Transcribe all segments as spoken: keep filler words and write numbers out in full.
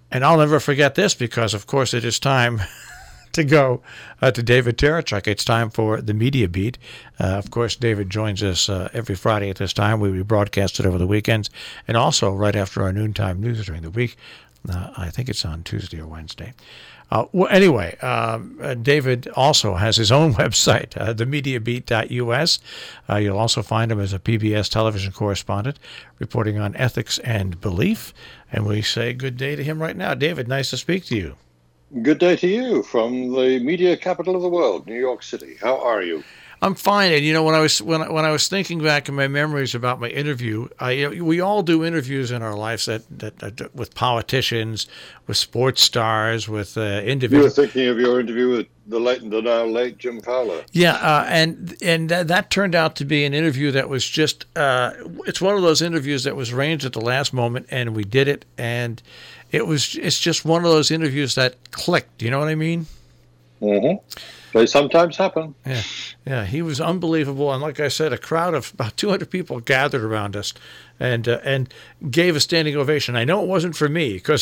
And I'll never forget this because, of course, it is time to go uh, to David Terechuk. It's time for the Media Beat. Uh, of course, David joins us uh, every Friday at this time. We broadcast it over the weekends and also right after our noontime news during the week. Uh, I think it's on Tuesday or Wednesday. Uh, well, anyway, um, uh, David also has his own website, uh, the media beat dot U S. Uh, you'll also find him as a P B S television correspondent reporting on ethics and belief. And we say good day to him right now. David, nice to speak to you. Good day to you from the media capital of the world, New York City. How are you? I'm fine, and you know when I was when I, when I was thinking back in my memories about my interview, I, you know, we all do interviews in our lives that, that, that with politicians, with sports stars, with uh, individuals. You were thinking of your interview with the late and the now late Jim Fowler. Yeah, uh, and and that, that turned out to be an interview that was just uh, it's one of those interviews that was arranged at the last moment, and we did it, and it was it's just one of those interviews that clicked. You know what I mean? Mm-hmm. They sometimes happen. Yeah, yeah. He was unbelievable, and like I said, a crowd of about two hundred people gathered around us, and uh, and gave a standing ovation. I know it wasn't for me because.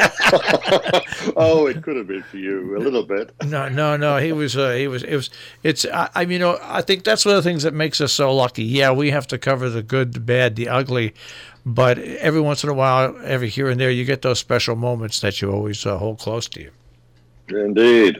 Oh, it could have been for you a little bit. No, no, no. He was. Uh, he was. It was. It's. I, I mean, you know, I think that's one of the things that makes us so lucky. Yeah, we have to cover the good, the bad, the ugly, but every once in a while, every here and there, you get those special moments that you always uh, hold close to you. Indeed.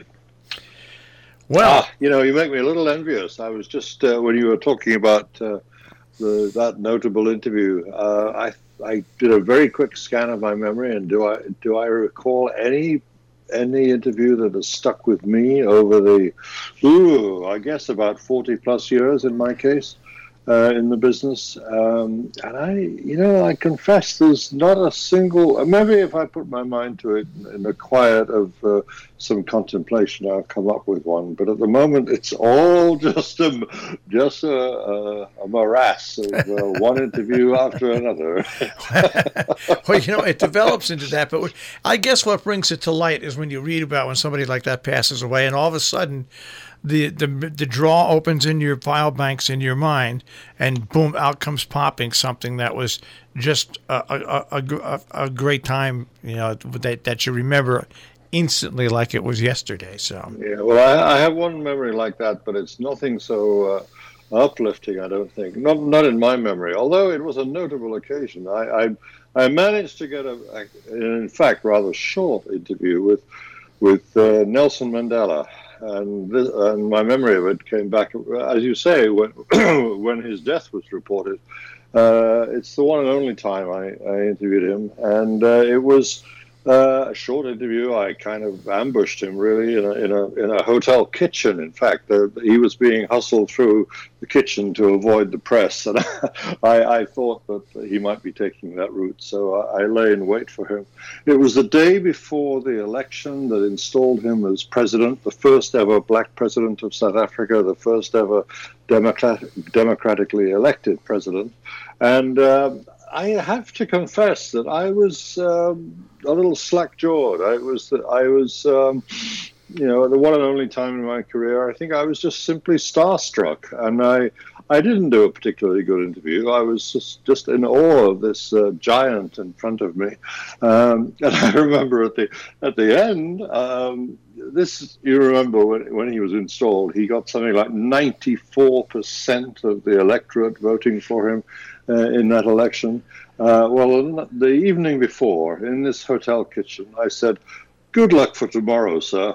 Well, ah, you know, you make me a little envious. I was just uh, when you were talking about uh, the, that notable interview. Uh, I I did a very quick scan of my memory, and do I do I recall any any interview that has stuck with me over the, ooh, I guess about forty plus years in my case. Uh, in the business, um, and I, you know, I confess there's not a single, maybe if I put my mind to it in the quiet of uh, some contemplation, I'll come up with one, but at the moment it's all just a, just a, a, a morass of uh, one interview after another. Well, you know, it develops into that, but I guess what brings it to light is when you read about when somebody like that passes away and all of a sudden The, the the drawer opens in your file banks in your mind, and boom, out comes popping something that was just a a, a, a great time, you know, that that you remember instantly like it was yesterday. So yeah, well, I, I have one memory like that, but it's nothing so uh, uplifting, I don't think. Not not in my memory, although it was a notable occasion. I I, I managed to get a, a, in fact, rather short interview with with uh, Nelson Mandela. And, this, and my memory of it came back, as you say, when when his death was reported. Uh, it's the one and only time I, I interviewed him, and uh, it was uh, a short interview. I kind of ambushed him, really, in a in a, in a hotel kitchen. In fact, uh, he was being hustled through the kitchen to avoid the press, and I, I thought that he might be taking that route, so I, I lay in wait for him. It was the day before the election that installed him as president, the first ever black president of South Africa, the first ever democrat, democratically elected president, and uh, I have to confess that I was um, a little slack-jawed. I was, I was, um, you know, the one and only time in my career, I think I was just simply starstruck, and I, I didn't do a particularly good interview. I was just, just in awe of this uh, giant in front of me, um, and I remember at the at the end, um, this you remember when when he was installed, he got something like ninety-four percent of the electorate voting for him. Uh, in that election. Uh, well, the evening before, in this hotel kitchen, I said, "Good luck for tomorrow, sir."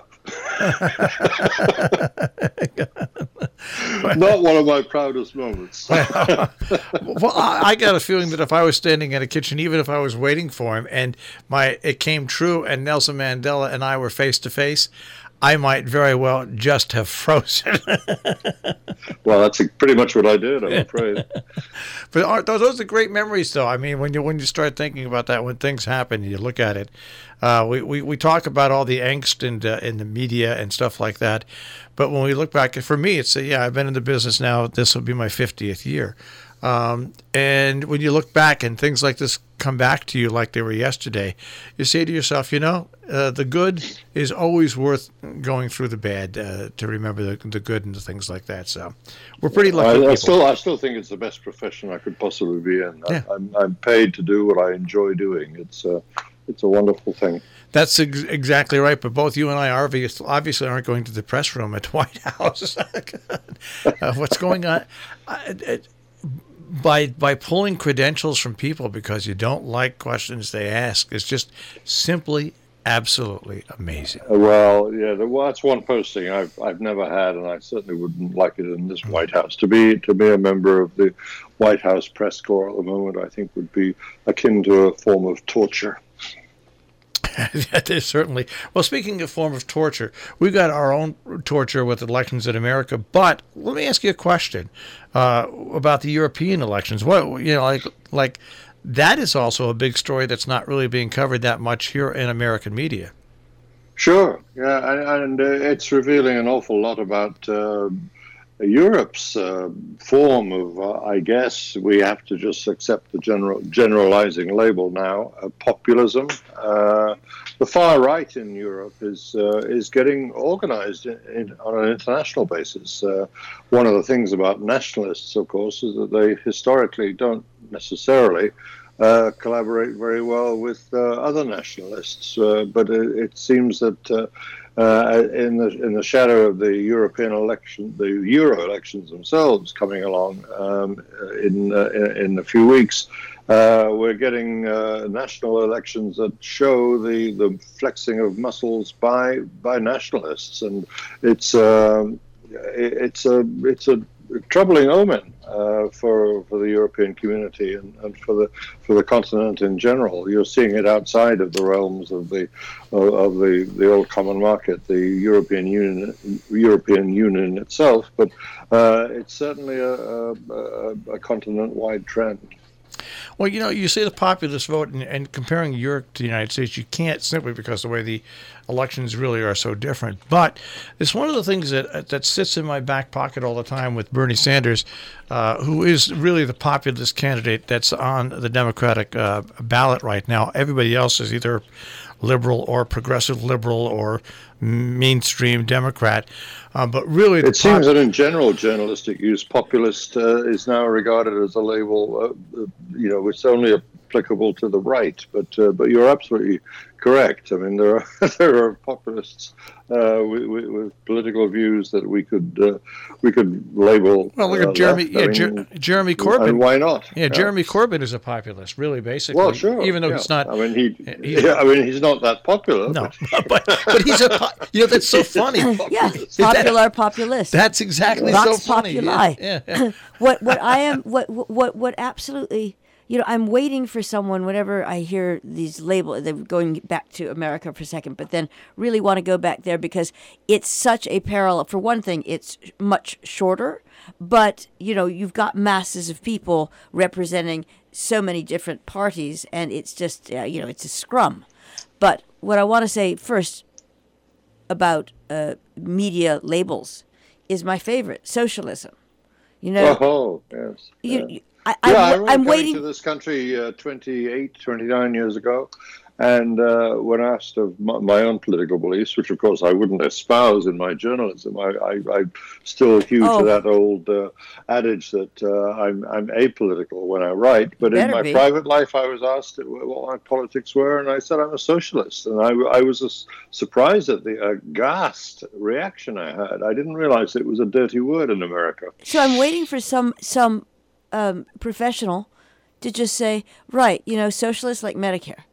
Not one of my proudest moments. Well, I got a feeling that if I was standing in a kitchen, even if I was waiting for him, and my it came true, and Nelson Mandela and I were face to face, I might very well just have frozen. Well, that's pretty much what I did, I'm afraid. But are, those are great memories, though. I mean, when you when you start thinking about that, when things happen, you look at it. Uh, we, we, we talk about all the angst in, uh, in the media and stuff like that. But when we look back, for me, it's, uh, yeah, I've been in the business now. This will be my fiftieth year. Um, and when you look back and things like this come back to you like they were yesterday, you say to yourself, you know, uh, the good is always worth going through the bad uh, to remember the, the good and the things like that. So we're pretty lucky I, people. I still, I still think it's the best profession I could possibly be in. Yeah. I, I'm, I'm paid to do what I enjoy doing. It's, uh, it's a wonderful thing. That's ex- exactly right. But both you and I are obvious, obviously aren't going to the press room at White House. uh, what's going on? Uh, it, by by pulling credentials from people because you don't like questions they ask is just simply absolutely amazing. Well, yeah, well, that's one posting I've I've never had, and I certainly wouldn't like it in this White House. To be to be a member of the White House press corps at the moment, I think would be akin to a form of torture. That is certainly. Well, speaking of form of torture, we've got our own torture with elections in America. But let me ask you a question uh, about the European elections. What you know, like like that is also a big story that's not really being covered that much here in American media. Sure, yeah, and, and uh, it's revealing an awful lot about uh, Europe's uh, form of, uh, I guess, we have to just accept the general generalizing label now, uh, populism. Uh, the far right in Europe is uh, is getting organized in, in, on an international basis. Uh, one of the things about nationalists, of course, is that they historically don't necessarily uh, collaborate very well with uh, other nationalists. Uh, but it, it seems that uh, Uh, in the in the shadow of the European election, the Euro elections themselves coming along um, in, uh, in in a few weeks, uh, we're getting uh, national elections that show the, the flexing of muscles by by nationalists, and it's uh, it's a it's a troubling omen uh, for for the European community and, and for the for the continent in general. You're seeing it outside of the realms of the of the, the old common market, the European Union European Union itself, but uh, it's certainly a, a, a continent-wide trend. Well, you know, you say the populist vote, and, and comparing Europe to the United States, you can't simply because the way the elections really are so different. But it's one of the things that that sits in my back pocket all the time with Bernie Sanders, uh, who is really the populist candidate that's on the Democratic uh, ballot right now. Everybody else is either liberal or progressive liberal or mainstream Democrat. Uh, but really, it seems pop- that in general, journalistic use, populist uh, is now regarded as a label, uh, you know, it's only applicable to the right. But uh, but you're absolutely correct. I mean, there are there are populists uh, with, with, with political views that we could uh, we could label. Well, look at uh, Jeremy. left. Yeah, I mean, Jer- Jeremy Corbyn. And why not? Yeah, yeah, Jeremy Corbyn is a populist, really, basically. Well, sure. Even though yeah. he's not. I mean, he. He's, yeah, I mean, he's not that popular. No, but, but but he's a. You know, that's so funny. Yeah, popular populist. That's exactly Vox so funny. populi. Yeah, yeah. what what I am what what what absolutely. You know, I'm waiting for someone, whenever I hear these labels, they're going back to America for a second, but then really want to go back there because it's such a parallel. For one thing, it's much shorter, but, you know, you've got masses of people representing so many different parties, and it's just, uh, you know, it's a scrum. But what I want to say first about uh, media labels is my favorite, socialism. You know, oh, yes. You, yeah. you, I, yeah, I'm, I remember I'm coming waiting to this country uh, twenty-eight, twenty-nine years ago, and uh, when asked of my, my own political beliefs, which of course I wouldn't espouse in my journalism, I, I, I still hew Oh. to that old uh, adage that uh, I'm, I'm apolitical when I write. But in Better my be. private life, I was asked what my politics were, and I said I'm a socialist. And I, I was uh, surprised at the aghast reaction I had. I didn't realize it was a dirty word in America. So I'm waiting for some some um, professional to just say, right, you know, socialists like Medicare.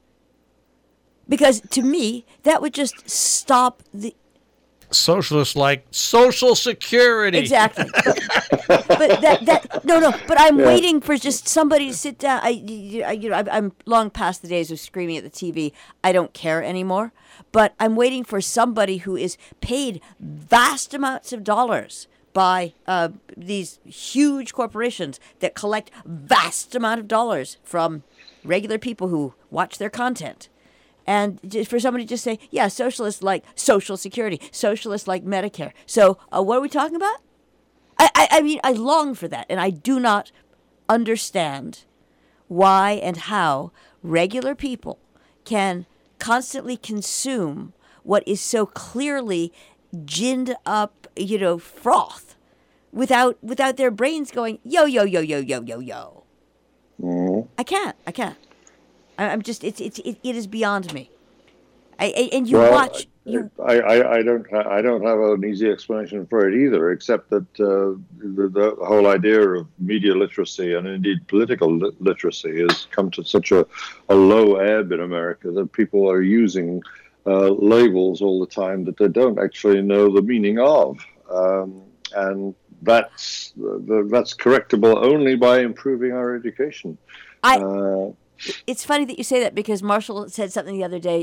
Because to me, that would just stop the... Socialists like Social Security. Exactly. But, but that, that, no, no, but I'm yeah. waiting for just somebody to sit down. I, I, you know, I'm long past the days of screaming at the T V. I don't care anymore. But I'm waiting for somebody who is paid vast amounts of dollars by uh, these huge corporations that collect vast amount of dollars from regular people who watch their content. And just for somebody to just say, yeah, socialists like Social Security, socialists like Medicare. So uh, what are we talking about? I, I, I mean, I long for that. And I do not understand why and how regular people can constantly consume what is so clearly ginned up, you know, froth without without their brains going, yo, yo, yo, yo, yo, yo, yo. Mm-hmm. I can't. I can't. I, I'm just it's it's it, it is beyond me. I, I and you well, watch you. I, I, I don't ha- I don't have an easy explanation for it either, except that uh, the, the whole idea of media literacy and indeed political li- literacy has come to such a, a low ebb in America that people are using uh, labels all the time that they don't actually know the meaning of, um, and that's the, that's correctable only by improving our education. I. Uh, it's funny that you say that because Marshall said something the other day.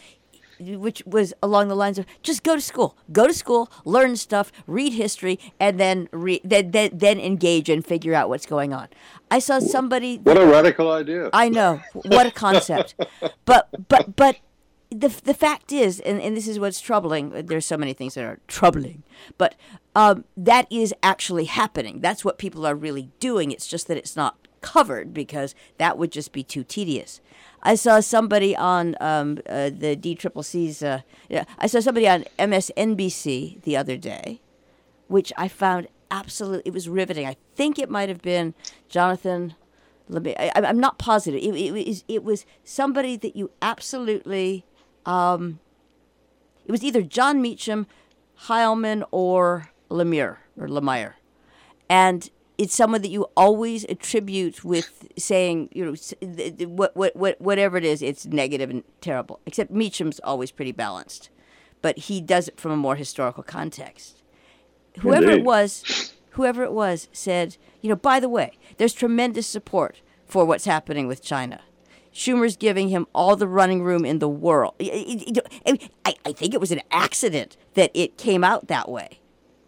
Which was along the lines of just go to school, go to school, learn stuff, read history, and then re- then, then then engage and figure out what's going on. I saw somebody. What a radical idea! I know, what a concept, but but but the the fact is, and, and this is what's troubling. There's so many things that are troubling, but um, that is actually happening. That's what people are really doing. It's just that it's not covered because that would just be too tedious. I saw somebody on um, uh, the D C C C's, uh, yeah, I saw somebody on M S N B C the other day, which I found absolutely, it was riveting. I think it might have been Jonathan, I, I'm not positive. It, it, it, was, it was somebody that you absolutely, um, it was either John Meacham, Heilman, or Lemire, or Lemire. And it's someone that you always attribute with saying, you know, what, what, what, whatever it is, it's negative and terrible. Except Meacham's always pretty balanced, but he does it from a more historical context. Whoever Indeed. it was, whoever it was, said, you know, by the way, there's tremendous support for what's happening with China. Schumer's giving him all the running room in the world. I, I think it was an accident that it came out that way,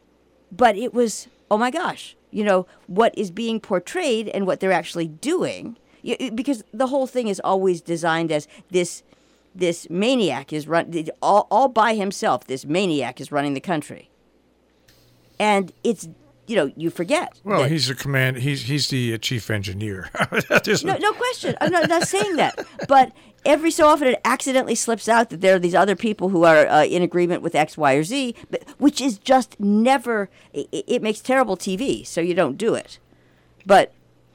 but it was, oh my gosh. You know, what is being portrayed and what they're actually doing, because the whole thing is always designed as this this maniac is run all, all by himself. This maniac is running the country. And it's, you know, you forget. Well, that, he's the command. He's he's the uh, chief engineer. no, no question. I'm not, not saying that. But every so often it accidentally slips out that there are these other people who are uh, in agreement with X, Y, or Z, but, which is just never, it, it makes terrible T V, so you don't do it. But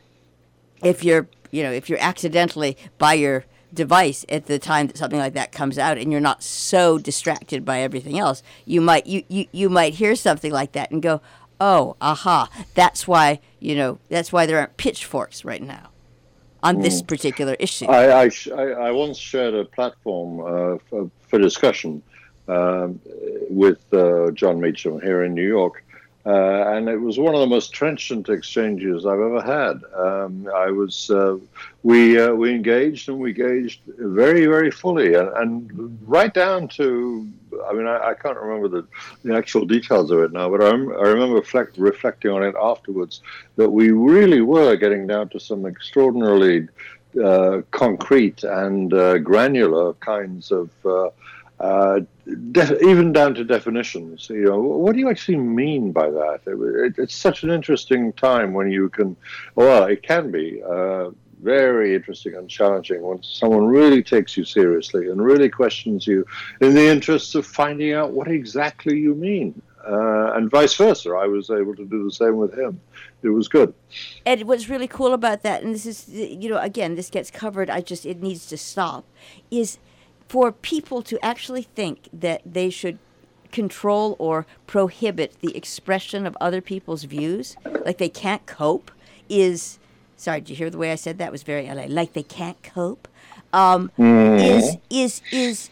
if you're, you know, if you're accidentally by your device at the time that something like that comes out and you're not so distracted by everything else, you might, you, you, you might hear something like that and go, oh, aha, that's why, you know, that's why there aren't pitchforks right now on this particular issue. I, I, sh- I, I once shared a platform uh, for, for discussion um, with uh, John Meacham here in New York, uh, and it was one of the most trenchant exchanges I've ever had. Um, I was uh, we uh, we engaged and we engaged very very fully, and, and right down to. I mean, I, I can't remember the, the actual details of it now, but I, rem- I remember reflect, reflecting on it afterwards that we really were getting down to some extraordinarily uh, concrete and uh, granular kinds of, uh, uh, def- even down to definitions. You know, what do you actually mean by that? It, it, it's such an interesting time when you can, well, it can be. Uh, very interesting and challenging when someone really takes you seriously and really questions you in the interests of finding out what exactly you mean. Uh, and vice versa. I was able to do the same with him. It was good. And what's really cool about that, and this is, you know, again, this gets covered, I just, it needs to stop, is for people to actually think that they should control or prohibit the expression of other people's views, like they can't cope, is... Sorry, did you hear the way I said that? It was very L A. Like they can't cope, um, mm. is is is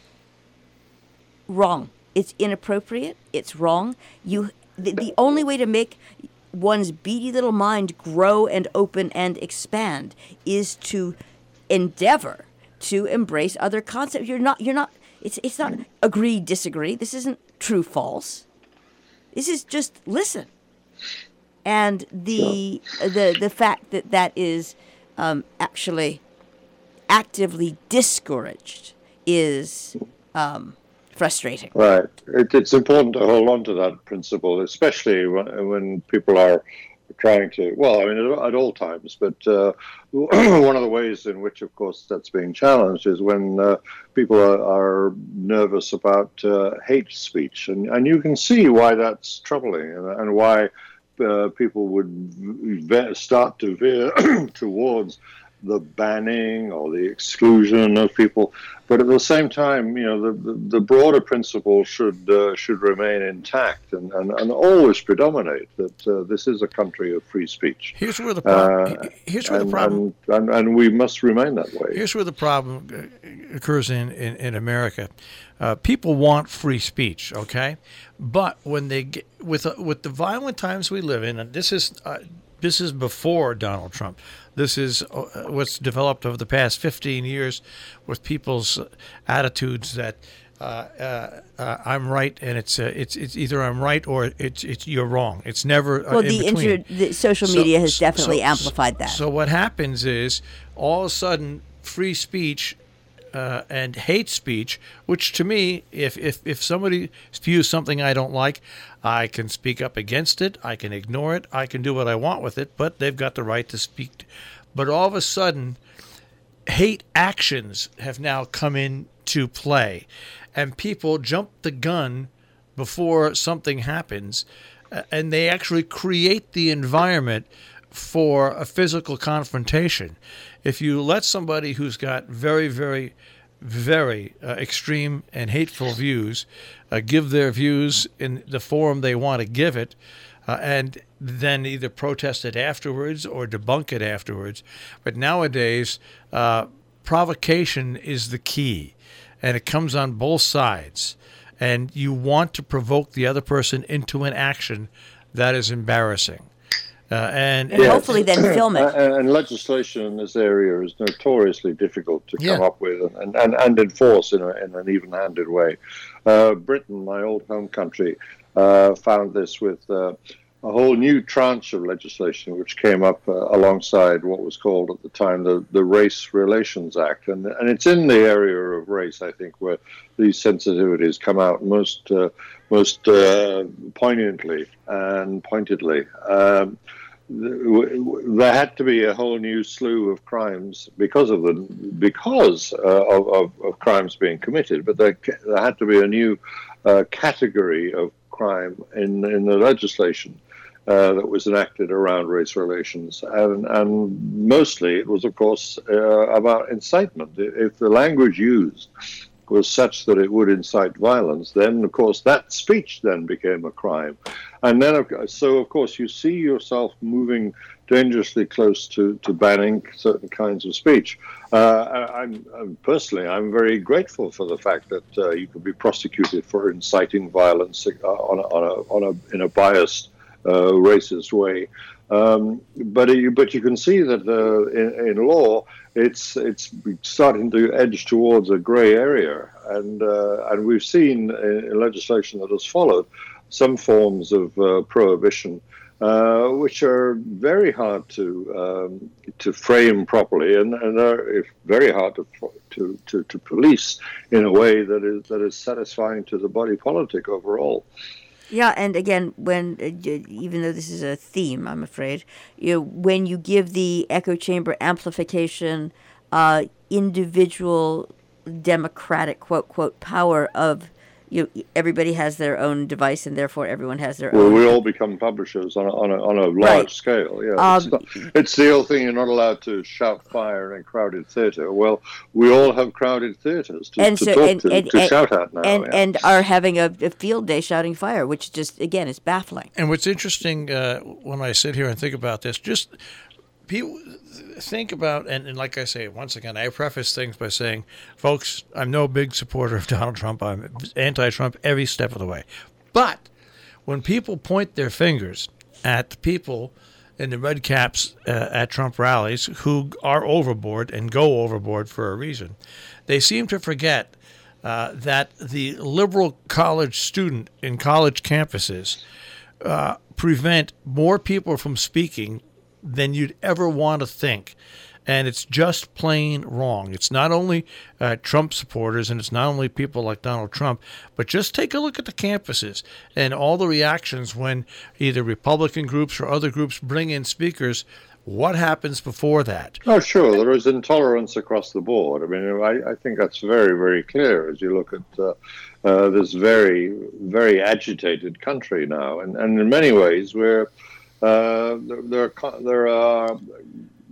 wrong. It's inappropriate. It's wrong. You the, the only way to make one's beady little mind grow and open and expand is to endeavor to embrace other concepts. You're not. You're not. It's it's not agree disagree. This isn't true false. This is just listen. And the the the fact that that is um, actually actively discouraged is um, frustrating. Right. It, it's important to hold on to that principle, especially when, when people are trying to, well, I mean, at, at all times, but uh, one of the ways in which, of course, that's being challenged is when uh, people are, are nervous about uh, hate speech. And, and you can see why that's troubling and, and why Uh, people would ve- start to veer towards the banning or the exclusion of people, but at the same time, you know, the, the, the broader principle should uh, should remain intact and, and, and always predominate that uh, this is a country of free speech. Here's where the problem. Uh, here's where and, the problem. And, and, and we must remain that way. Here's where the problem occurs in in, in America. Uh, people want free speech, okay, but when they get with uh, with the violent times we live in, and this is uh, this is before Donald Trump. This is uh, what's developed over the past fifteen years with people's attitudes that uh, uh, uh, I'm right and it's uh, it's it's either I'm right or it's it's you're wrong. It's never uh, well in the, between. inter- the social media so, has definitely so, amplified that. So what happens is all of a sudden free speech uh, and hate speech, which to me, if, if if somebody spews something I don't like, I can speak up against it, I can ignore it, I can do what I want with it, but they've got the right to speak. But all of a sudden, hate actions have now come into play, and people jump the gun before something happens, uh, and they actually create the environment for a physical confrontation. If you let somebody who's got very, very, very uh, extreme and hateful views uh, give their views in the forum they want to give it, uh, and then either protest it afterwards or debunk it afterwards. But nowadays, uh, provocation is the key, and it comes on both sides. And you want to provoke the other person into an action that is embarrassing. Uh, and and hopefully then film it. And, and legislation in this area is notoriously difficult to come Yeah. up with and, and, and enforce in, a, in an even-handed way. Uh, Britain, my old home country, uh, found this with uh, a whole new tranche of legislation which came up uh, alongside what was called at the time the, the Race Relations Act. And, and it's in the area of race, I think, where these sensitivities come out most, uh, most uh, poignantly and pointedly. Um, there had to be a whole new slew of crimes because of the because uh, of, of, of crimes being committed, but there, there had to be a new uh, category of crime in in the legislation uh, that was enacted around race relations, and and mostly it was, of course, uh, about incitement. If the language used was such that it would incite violence, then, of course, that speech then became a crime. And then, so, of course, you see yourself moving dangerously close to, to banning certain kinds of speech. Uh, I'm, I'm personally, I'm very grateful for the fact that uh, you could be prosecuted for inciting violence uh, on a, on a, on a, in a biased, uh, racist way. Um, but you, but you can see that uh, in, in law, it's it's starting to edge towards a grey area, and uh, and we've seen in legislation that has followed some forms of uh, prohibition, uh, which are very hard to um, to frame properly, and, and are very hard to, to to to police in a way that is that is satisfying to the body politic overall. Yeah, and again, when uh, even though this is a theme, I'm afraid, you know, when you give the echo chamber amplification, uh, individual democratic quote quote power of, you know, everybody has their own device, and therefore everyone has their well, own. We all become publishers on a, on a, on a large Right. scale. Yeah, Um, it's, not, it's the old thing. You're not allowed to shout fire in a crowded theatre. Well, we all have crowded theatres to, And to so- talk and- to, and- to and- shout at now. and yeah. and are having a, a field day shouting fire, which just again is baffling. And what's interesting uh, when I sit here and think about this, just people think about, and, and like I say, once again, I preface things by saying, folks, I'm no big supporter of Donald Trump. I'm anti-Trump every step of the way. But when people point their fingers at the people in the red caps uh, at Trump rallies who are overboard and go overboard for a reason, they seem to forget uh, that the liberal college student in college campuses uh, prevent more people from speaking than you'd ever want to think. And it's just plain wrong. It's not only uh, Trump supporters, and it's not only people like Donald Trump, but just take a look at the campuses and all the reactions when either Republican groups or other groups bring in speakers. What happens before that? Oh, sure. There is intolerance across the board. I mean, I, I think that's very, very clear as you look at uh, uh, this very, very agitated country now. And, and in many ways, we're, uh, there, there are, there are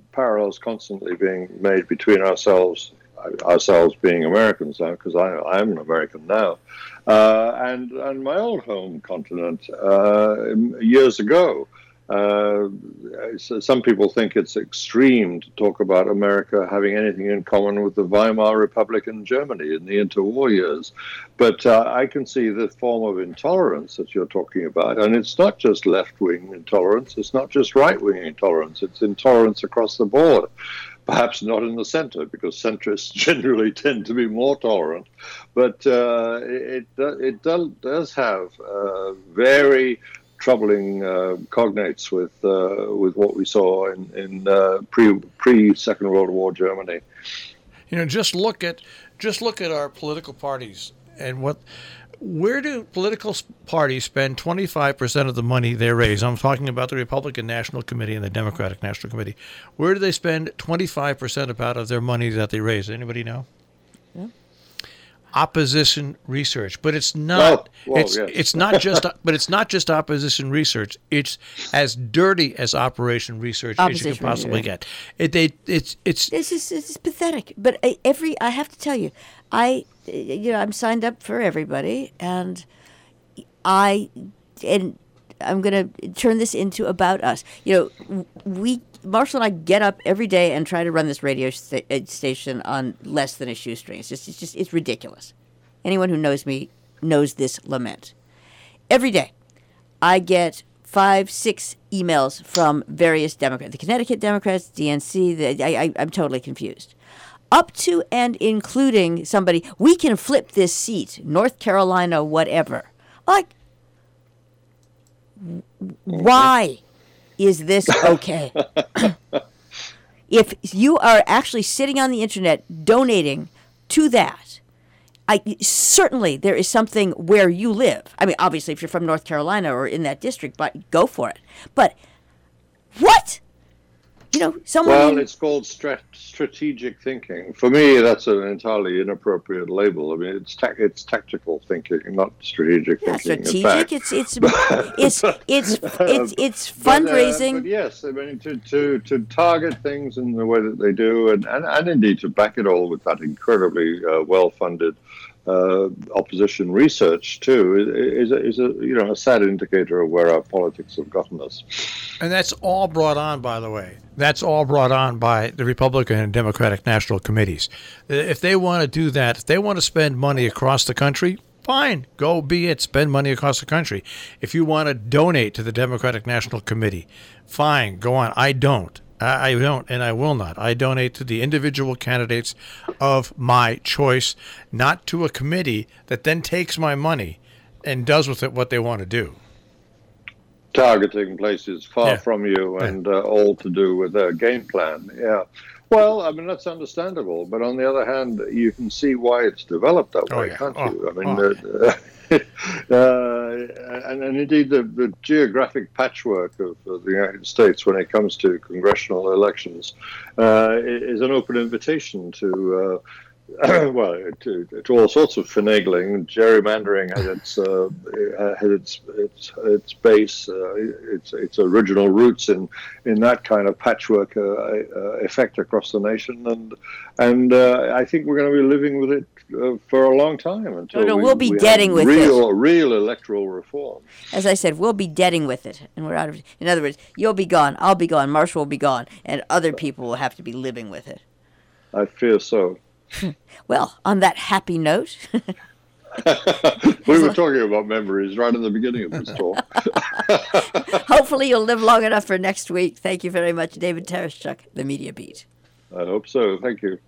parallels constantly being made between ourselves, ourselves being Americans now, because I I'm an American now, uh, and and my old home continent uh, years ago. Uh, so some people think it's extreme to talk about America having anything in common with the Weimar Republic in Germany in the interwar years. But uh, I can see the form of intolerance that you're talking about. And it's not just left-wing intolerance. It's not just right-wing intolerance. It's intolerance across the board. Perhaps not in the center, because centrists generally tend to be more tolerant. But uh, it, it does have uh, very troubling uh, cognates with uh, with what we saw in in uh, pre pre Second World War Germany. You know, just look at just look at our political parties and what. Where do political parties spend twenty-five percent of the money they raise? I'm talking about the Republican National Committee and the Democratic National Committee. Where do they spend twenty-five percent about of their money that they raise? Anybody know? Yeah. Opposition research, but it's not. Oh, well, it's yes. it's not just. But it's not just opposition research. It's as dirty as operation research opposition as you can possibly research. get. It they it's it's. This is it's pathetic. But I, every I have to tell you, I you know I'm signed up for everybody, and I and I'm going to turn this into about us. You know, we Marshall and I get up every day and try to run this radio sta- station on less than a shoestring. It's just, it's just, it's ridiculous. Anyone who knows me knows this lament. Every day, I get five, six emails from various Democrats, the Connecticut Democrats, D N C. The, I, I, I'm totally confused. Up to and including somebody, we can flip this seat, North Carolina, whatever. Like, why is this okay? If you are actually sitting on the internet donating to that, I, certainly there is something where you live. I mean, obviously, if you're from North Carolina or in that district, but go for it. But what? You know, someone. Well, in, it's called strat- strategic thinking. For me, that's an entirely inappropriate label. I mean, it's ta- it's tactical thinking, not strategic yeah, thinking. strategic. It's it's it's it's it's it's fundraising. But, uh, but yes, I mean to, to, to target things in the way that they do, and, and, and indeed to back it all with that incredibly uh, well-funded uh, opposition research too, is a, is a you know a sad indicator of where our politics have gotten us. And that's all brought on, by the way. That's all brought on by the Republican and Democratic National Committees. If they want to do that, if they want to spend money across the country, fine, go be it. Spend money across the country. If you want to donate to the Democratic National Committee, fine, go on. I don't. I don't, and I will not. I donate to the individual candidates of my choice, not to a committee that then takes my money and does with it what they want to do. Targeting places far yeah. from you and yeah. uh, all to do with their game plan. Yeah. Well, I mean, that's understandable. But on the other hand, you can see why it's developed that oh, way, yeah. can't oh, you? I mean, oh. uh, uh, and, and indeed the, the geographic patchwork of, of the United States when it comes to congressional elections uh, is an open invitation to uh, well, to, to all sorts of finagling. Gerrymandering has its uh, has its its its base, uh, its its original roots in in that kind of patchwork uh, uh, effect across the nation, and and uh, I think we're going to be living with it uh, for a long time until no, no, we, we'll be we deading with real it. real electoral reform. As I said, we'll be deading with it, and we're out of. In other words, you'll be gone, I'll be gone, Marshall will be gone, and other people will have to be living with it. I fear so. Well, on that happy note. We were talking about memories right at the beginning of this talk. Hopefully you'll live long enough for next week. Thank you very much, David Tereshchuk, The Media Beat. I hope so. Thank you.